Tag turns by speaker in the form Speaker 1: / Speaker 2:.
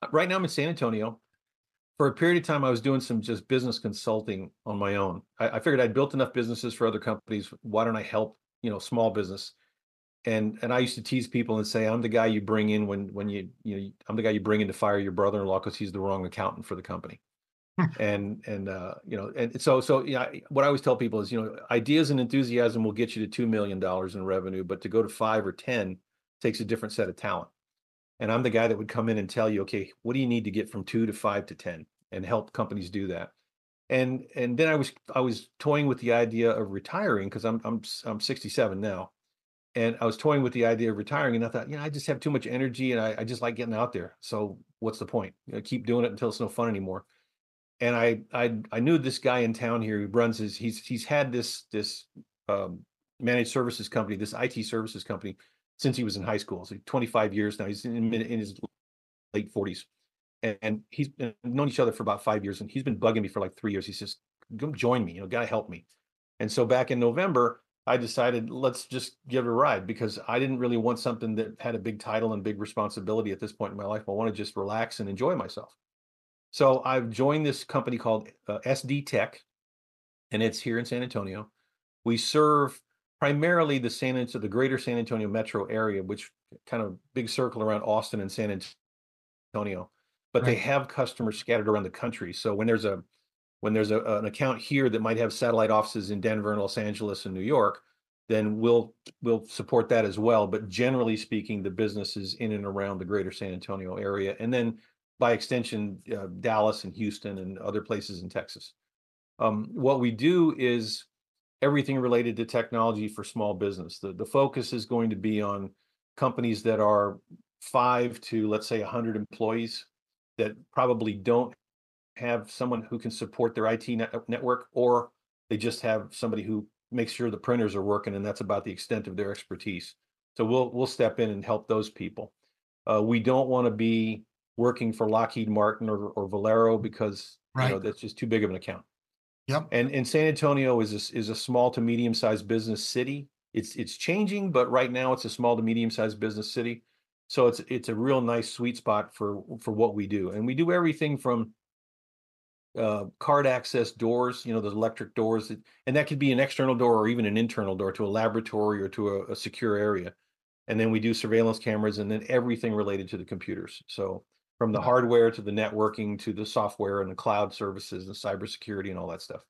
Speaker 1: right now I'm in San Antonio. For a period of time, I was doing some just business consulting on my own. I figured I'd built enough businesses for other companies. Why don't I help, small business? And I used to tease people and say, I'm the guy you bring in when I'm the guy you bring in to fire your brother-in-law because he's the wrong accountant for the company. And yeah, what I always tell people is, ideas and enthusiasm will get you to $2 million in revenue, but to go to 5 or 10 takes a different set of talent. And I'm the guy that would come in and tell you, okay, what do you need to get from 2 to 5 to 10, and help companies do that. And then I was toying with the idea of retiring because I'm 67 now, and I was toying with the idea of retiring, and I thought, I just have too much energy, and I just like getting out there. So what's the point? Keep doing it until it's no fun anymore. And I knew this guy in town here who runs he's had this um, managed services company, this IT services company, since he was in high school. So 25 years now. He's in his late 40s, and he's been known each other for about 5 years, and he's been bugging me for like 3 years. He says, "Come join me, gotta help me." And so back in November, I decided let's just give it a ride because I didn't really want something that had a big title and big responsibility at this point in my life. I want to just relax and enjoy myself. So I've joined this company called SD Tech, and it's here in San Antonio. We serve primarily the greater San Antonio metro area, which kind of big circle around Austin and San Antonio. But they
Speaker 2: Right.
Speaker 1: have customers scattered around the country. So an account here that might have satellite offices in Denver and Los Angeles and New York, then we'll support that as well. But generally speaking, the business is in and around the greater San Antonio area, and then by extension, Dallas and Houston and other places in Texas. What we do is everything related to technology for small business. The focus is going to be on companies that are 5 to, let's say, 100 employees that probably don't have someone who can support their IT network, or they just have somebody who makes sure the printers are working, and that's about the extent of their expertise. So we'll step in and help those people. We don't want to be working for Lockheed Martin or Valero because
Speaker 2: Right.
Speaker 1: that's just too big of an account.
Speaker 2: Yep.
Speaker 1: And San Antonio is a small to medium sized business city. It's changing, but right now it's a small to medium sized business city. So it's a real nice sweet spot for what we do, and we do everything from card access doors, those electric doors, and that could be an external door or even an internal door to a laboratory or to a secure area. And then we do surveillance cameras and then everything related to the computers. So from the
Speaker 2: Yeah.
Speaker 1: hardware to the networking to the software and the cloud services and cybersecurity and all that stuff.